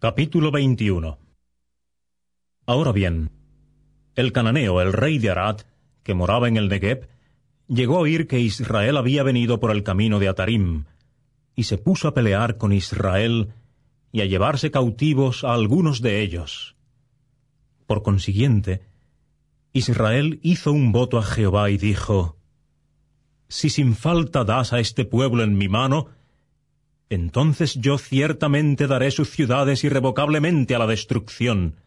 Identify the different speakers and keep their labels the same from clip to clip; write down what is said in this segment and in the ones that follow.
Speaker 1: Capítulo 21. Ahora bien, el cananeo, el rey de Arad, que moraba en el Negueb, llegó a oír que Israel había venido por el camino de Atarim, y se puso a pelear con Israel y a llevarse cautivos a algunos de ellos. Por consiguiente, Israel hizo un voto a Jehová y dijo: «Si sin falta das a este pueblo en mi mano, entonces yo ciertamente daré sus ciudades irrevocablemente a la destrucción».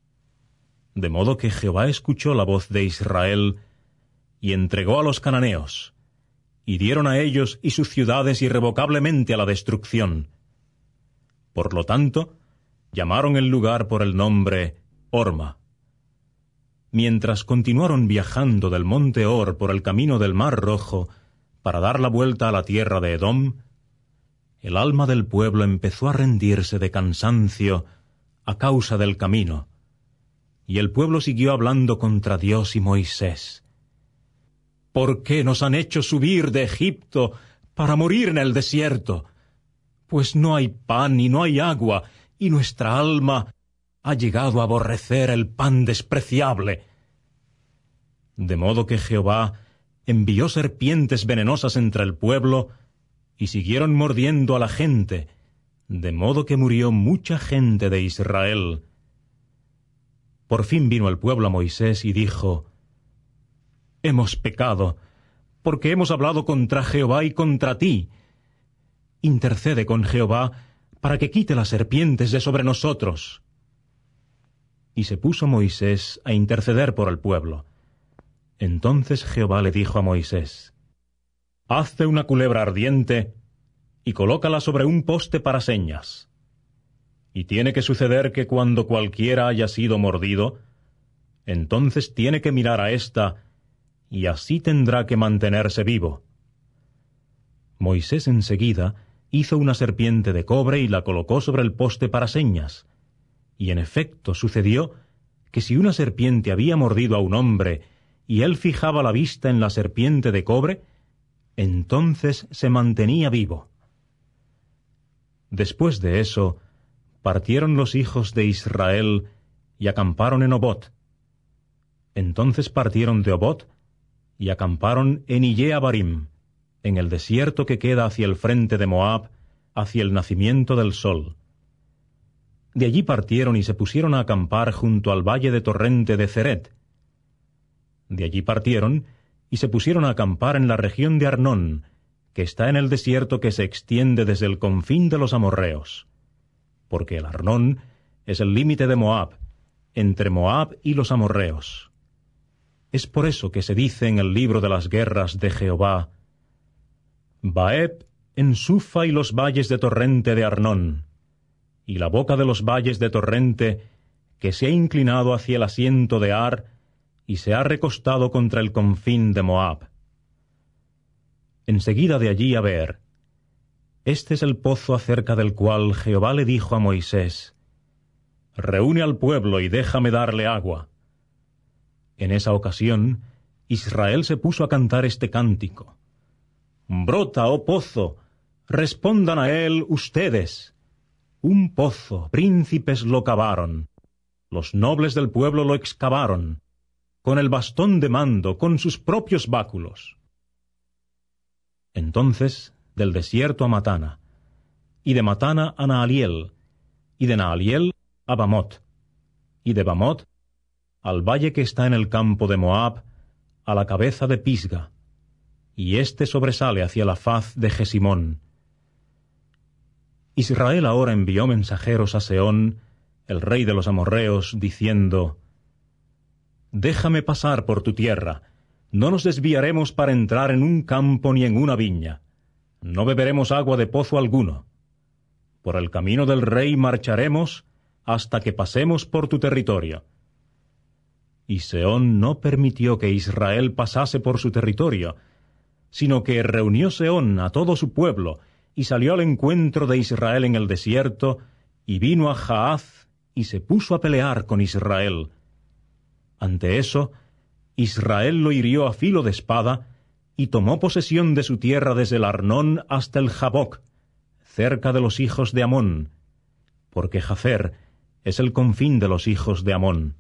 Speaker 1: De modo que Jehová escuchó la voz de Israel y entregó a los cananeos, y dieron a ellos y sus ciudades irrevocablemente a la destrucción. Por lo tanto, llamaron el lugar por el nombre Horma. Mientras continuaron viajando del monte Hor por el camino del Mar Rojo para dar la vuelta a la tierra de Edom, el alma del pueblo empezó a rendirse de cansancio a causa del camino, y el pueblo siguió hablando contra Dios y Moisés. «¿Por qué nos han hecho subir de Egipto para morir en el desierto? Pues no hay pan y no hay agua, y nuestra alma ha llegado a aborrecer el pan despreciable». De modo que Jehová envió serpientes venenosas entre el pueblo, y siguieron mordiendo a la gente, de modo que murió mucha gente de Israel. Por fin vino el pueblo a Moisés y dijo: «Hemos pecado, porque hemos hablado contra Jehová y contra ti. Intercede con Jehová para que quite las serpientes de sobre nosotros». Y se puso Moisés a interceder por el pueblo. Entonces Jehová le dijo a Moisés: «Hazte una culebra ardiente y colócala sobre un poste para señas. Y tiene que suceder que cuando cualquiera haya sido mordido, entonces tiene que mirar a ésta, y así tendrá que mantenerse vivo». Moisés enseguida hizo una serpiente de cobre y la colocó sobre el poste para señas. Y en efecto sucedió que si una serpiente había mordido a un hombre y él fijaba la vista en la serpiente de cobre, entonces se mantenía vivo. Después de eso, partieron los hijos de Israel y acamparon en Obot. Entonces partieron de Obot y acamparon en Iyé Abarim, en el desierto que queda hacia el frente de Moab, hacia el nacimiento del sol. De allí partieron y se pusieron a acampar junto al valle de torrente de Ceret. De allí partieron y se pusieron a acampar en la región de Arnón, que está en el desierto que se extiende desde el confín de los amorreos, porque el Arnón es el límite de Moab, entre Moab y los amorreos. Es por eso que se dice en el libro de las guerras de Jehová: «Baeb en Sufa y los valles de torrente de Arnón, y la boca de los valles de torrente que se ha inclinado hacia el asiento de Ar y se ha recostado contra el confín de Moab». Enseguida de allí a ver, este es el pozo acerca del cual Jehová le dijo a Moisés: «Reúne al pueblo y déjame darle agua». En esa ocasión, Israel se puso a cantar este cántico: «Brota, oh pozo, respondan a él ustedes. Un pozo, príncipes lo cavaron, los nobles del pueblo lo excavaron, con el bastón de mando, con sus propios báculos». Entonces, del desierto a Matana, y de Matana a Nahaliel, y de Nahaliel a Bamot, y de Bamot al valle que está en el campo de Moab, a la cabeza de Pisga, y éste sobresale hacia la faz de Jesimón. Israel ahora envió mensajeros a Sehón, el rey de los amorreos, diciendo: «Déjame pasar por tu tierra, no nos desviaremos para entrar en un campo ni en una viña, no beberemos agua de pozo alguno. Por el camino del rey marcharemos hasta que pasemos por tu territorio». Y Sehón no permitió que Israel pasase por su territorio, sino que reunió Sehón a todo su pueblo, y salió al encuentro de Israel en el desierto, y vino a Jaaz, y se puso a pelear con Israel. Ante eso, Israel lo hirió a filo de espada, y tomó posesión de su tierra desde el Arnón hasta el Jaboc, cerca de los hijos de Amón, porque Jazer es el confín de los hijos de Amón.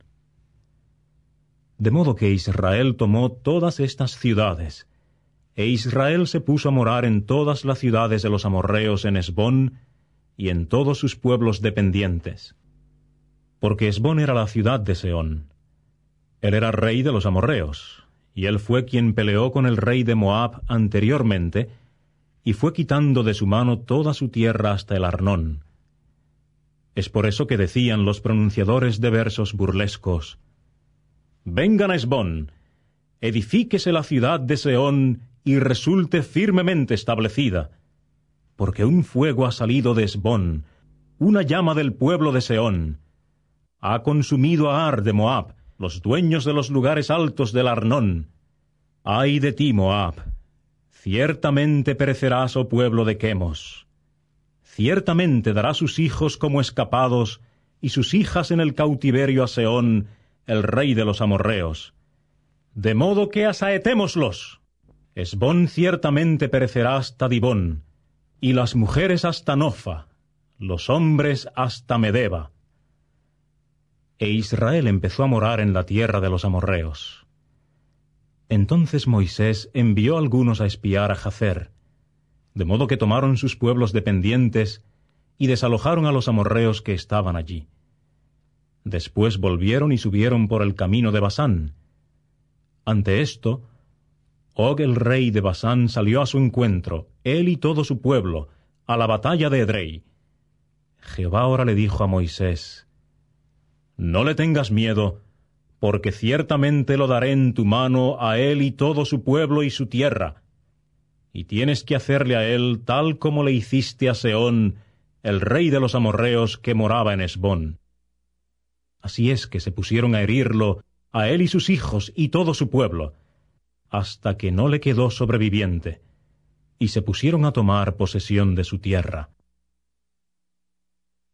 Speaker 1: De modo que Israel tomó todas estas ciudades, e Israel se puso a morar en todas las ciudades de los amorreos en Hesbón y en todos sus pueblos dependientes. Porque Hesbón era la ciudad de Sehón. Él era rey de los amorreos, y él fue quien peleó con el rey de Moab anteriormente, y fue quitando de su mano toda su tierra hasta el Arnón. Es por eso que decían los pronunciadores de versos burlescos: «Vengan a Hesbón, edifíquese la ciudad de Sehón y resulte firmemente establecida, porque un fuego ha salido de Hesbón, una llama del pueblo de Sehón. Ha consumido a Ar de Moab, los dueños de los lugares altos del Arnón. ¡Ay de ti, Moab! Ciertamente perecerás, oh pueblo de Quemos. Ciertamente dará sus hijos como escapados, y sus hijas en el cautiverio a Sehón, el rey de los amorreos. De modo que asaetémoslos. Hesbón ciertamente perecerá hasta Dibón, y las mujeres hasta Nofa, los hombres hasta Medeba». E Israel empezó a morar en la tierra de los amorreos. Entonces Moisés envió algunos a espiar a Jazer, de modo que tomaron sus pueblos dependientes y desalojaron a los amorreos que estaban allí. Después volvieron y subieron por el camino de Basán. Ante esto, Og el rey de Basán salió a su encuentro, él y todo su pueblo, a la batalla de Edrei. Jehová ahora le dijo a Moisés: «No le tengas miedo, porque ciertamente lo daré en tu mano a él y todo su pueblo y su tierra. Y tienes que hacerle a él tal como le hiciste a Sehón, el rey de los amorreos que moraba en Hesbón». Así es que se pusieron a herirlo, a él y sus hijos y todo su pueblo, hasta que no le quedó sobreviviente, y se pusieron a tomar posesión de su tierra.